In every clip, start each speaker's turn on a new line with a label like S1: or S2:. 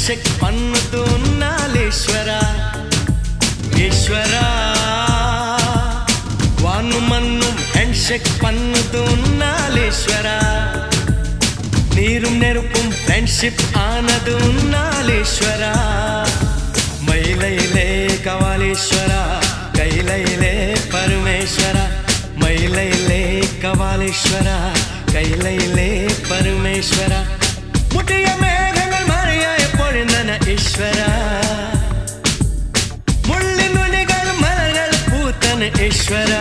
S1: handshake பண்ணுது உன்னால் ஈஸ்வரா ஈஸ்வரா வானும் மண்ணும் ஹேண்ட்ஷேக் பண்ணுது உன்னால் ஈஸ்வரா நீரும் நெருப்பும் ஃப்ரெண்ட்ஷிப் ஆனது உன்னால் ஈஸ்வரா மயிலையிலே கபாலீஸ்வரா கைலையிலே பரமேஸ்வரா மயிலையிலே கபாலீஸ்வரா கைலையிலே பரமேஸ்வரா முட்டிய மேகங்கள் மழையாய பொழிந்தன ஈஸ்வரா முள்ளின் நுனிகள் மலர்கள் பூத்தன ஈஸ்வரா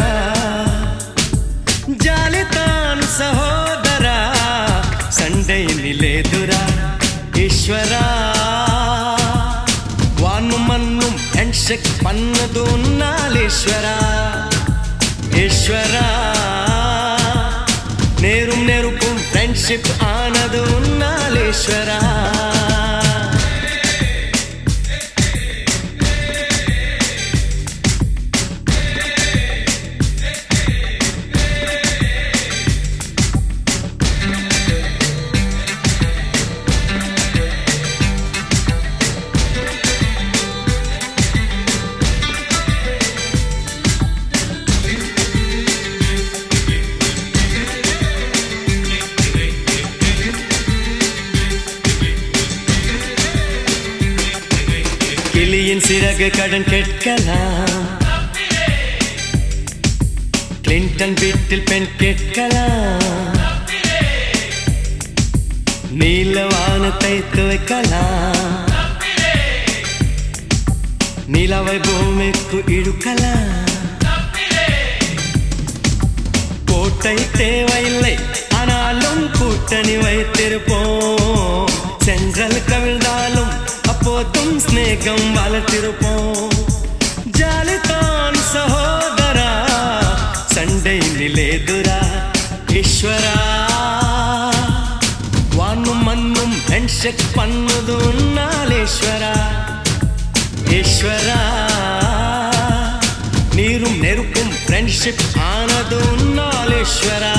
S1: ஜாலிதான் சகோதரா சண்டையினிலேதுரா ஈஸ்வரா வானும் மண்ணும் ஹேண்ட்ஷேக் பண்ணது உன்னால் ஈஸ்வரா ஈஸ்வரா நேரும் நெருப்பும் ஃப்ரெண்ட்ஷிப் ஆனது உன்னால் ஈஸ்வரா கிளியின் சிறகு கடன் கேட்கலாம் கிளின்டன் வீட்டில் பெண் கேட்கலாம் நீல வானத்தை துவைக்கலாம் நிலவை பூமிக்கு இழுக்கலாம் கோட்டை தேவையில்லை ஆனாலும் கூட்டணி வைத்திருப்போம் சென்றல் கவிழ்ந்தாலும் அப்போதும் ஸ்நேகம் வளர்த்திருப்போம் ஜாலிதான் சகோதரா சண்டையினிலேதுரா ஈஸ்வரா வானும் மண்ணும் ஹேண்ட்ஷேக் பண்ணுது உன்னால் ஈஸ்வரா ஈஸ்வரா நீரும் நெருப்பும் ஃப்ரெண்ட்ஷிப் ஆனது உன்னால் ஈஸ்வரா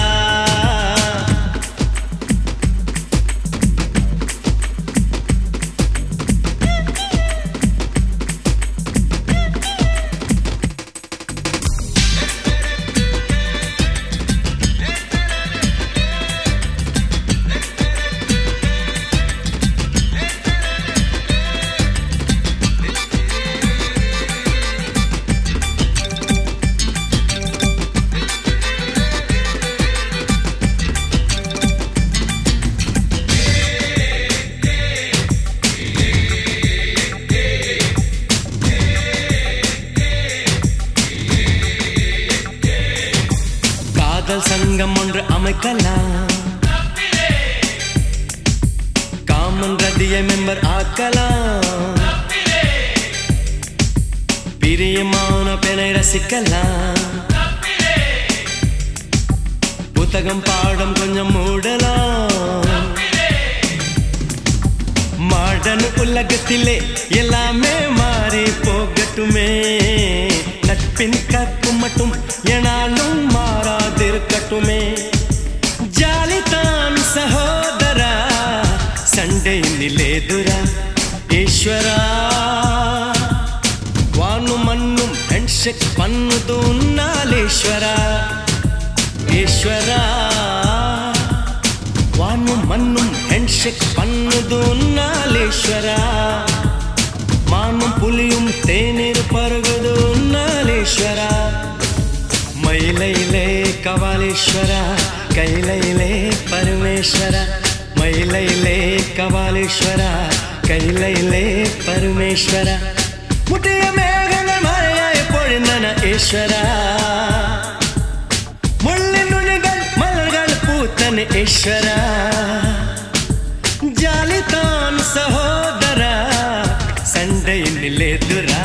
S1: சங்கம் ஒன்று அமைக்கலாம் காமன் ரதியை மெம்பர் ஆக்கலாம் பிரியமான பெண்ணை ரசிக்கலாம் புத்தகம் பாடம் கொஞ்சம் மூடலாம் மாடர்ன் உலகத்திலே எல்லாமே மாறி போகட்டுமே நட்பின் கற்பு மட்டும் எனாலும் மாறாதிருக்கட்டுமே ஜாலிதான் சகோதரா சண்டையினிலேதுரா ஈஸ்வரா வானும் மண்ணும் ஹேண்ட்ஷேக் பண்ணுது உன்னால் ஈஸ்வரா ஈஸ்வரா வானும் மண்ணும் ஹேண்ட்ஷேக் பண்ணுது உன்னால் ஈஸ்வரா மானும் புலியும் தேநீர் பருகுது உன்னால் ஈஸ்வரா மயிலையிலே கபாலீஸ்வரா கைலையிலே பரமேஸ்வரா மயிலையிலே கபாலீஸ்வரா கைலையிலே பரமேஸ்வரா முட்டிய மேகங்கள் மழையாய் பொழிந்தன ஈஸ்வரா முள்ளின் நுனிகள் மலர்கள் பூத்தன ஈஸ்வரா ஜாலிதான் சகோதரா சண்டையினிலேதுரா